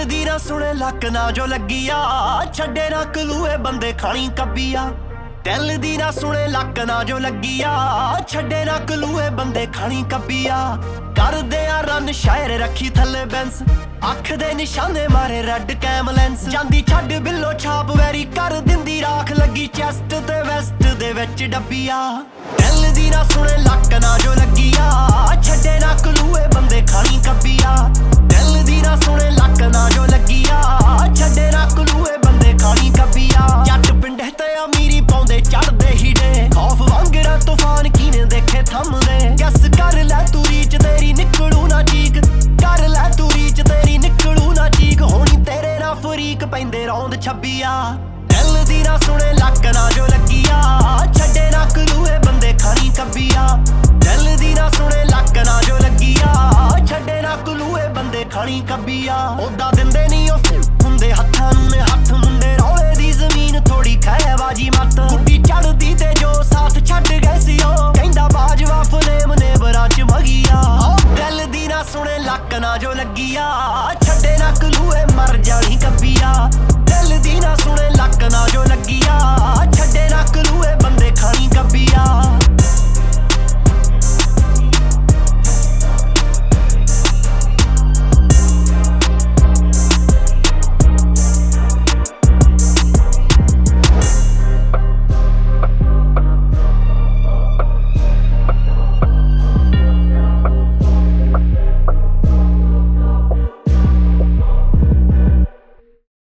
ਦਿਲ ਦੀ ਨਾ ਸੁਣੇ ਲੱਕ ਨਾ ਜੋ ਲੱਗੀ ਆ, ਛੱਡੇ ਨਾ ਕਲੂਏ ਬੰਦੇ ਖਾਣੀ ਕੱਬੀ ਆ। ਦਿਲ ਦੀ ਨਾ ਸੁਣੇ ਲੱਕ ਨਾ ਜੋ ਲੱਗੀ ਆ, ਛੱਡੇ ਨਾ ਕਲੂਏ ਬੰਦੇ ਖਾਣੀ ਕੱਬੀ ਆ। ਕਰਦੇ ਆ ਰਨ ਸ਼ਾਇਰ ਰੱਖੀ ਥੱਲੇ ਬੈਂਸ, ਅੱਖ ਦੇ ਨਿਸ਼ਾਨੇ ਮਾਰੇ ਰੈੱਡ ਕੈਮ ਲੈਂਸ। ਜਾਂਦੀ ਛੱਡ ਬਿੱਲੋ ਛਾਪ ਵੈਰੀ ਕਰ ਦਿੰਦੀ ਰਾਖ, ਲੱਗੀ ਚੈਸਟ ਤੇ ਵੈਸਟ ਦੇ ਵਿੱਚ ਡੱਬੀ ਆ। ਦਿਲ ਦੀ ਨਾ ਸੁਣੇ ਲੱਕ ਨਾ ਜੋ ਲੱਗੀ ਆ, ਛੱਡੇ ਨਾ ਕਲੂਏ ਬੰਦੇ ਖਾਣੀ ਕੱਬੀ ਆ। ਦਿਲ ਦੀ ਨਾ ਸੁਣੇ ਲੱਕ ਨਾ ਜੋ ਲੱਗੀ ਆ, ਛੱਡੇ ਨਾ ਕਲੂਏ ਬੰਦੇ ਖਾਣੀ ਕੱਬੀ ਆ। ਜੱਟ ਪਿੰਡੇ ਤੇ ਅਮੀਰੀ ਪਾਉਂਦੇ ਚੜਦੇ ਹੀੜੇ, ਖੌਫ ਵਾਂਗਰਾ ਤੂਫਾਨ ਕੀਨੇ ਦੇਖੇ ਥੰਮਦੇ। ਗੈਸ ਕਰ ਲੈ ਤੂੰ ਰੀਚ ਤੇਰੀ ਨਿਕਲੂ ਨਾ ਚੀਕ, ਕਰ ਲੈ ਤੂੰ ਰੀਚ ਤੇਰੀ ਨਿਕਲੂ ਨਾ ਚੀਕ। ਹੋਣੀ ਤੇਰੇ ਨਾਲ ਫਰੀਕ ਪੈਂਦੇ ਰੌਂਦ 26 ਆ। ਦਿਲ ਦੀ ਨਾ ਸੁਣੇ ਲੱਕ ਨਾ ਜੋ ਲੱਗੀ ਆ, ਛੱਡੇ ਨਾ ਕਲੂਏ ਬੰਦੇ ਖਾਣੀ ਕੱਬੀ ਆ। ਦਿਲ ਦੀ ਨਾ ਸੁਣੇ ਲੱਕ ਨਾ ਜੋ ਲੱਗੀ ਆ, ਛੱਡੇ ਨਾ ਕਲੂਏ ਬੰਦੇ ਖਾਣੀ ਕੱਬੀ ਆ। ਉਦਾਂ ਦਿੰਦੇ ਨਹੀਂ ਉਹ ਹੁੰਦੇ ਹੱਥਾਂ ਨੂੰ ਨੇ ਹੱਥ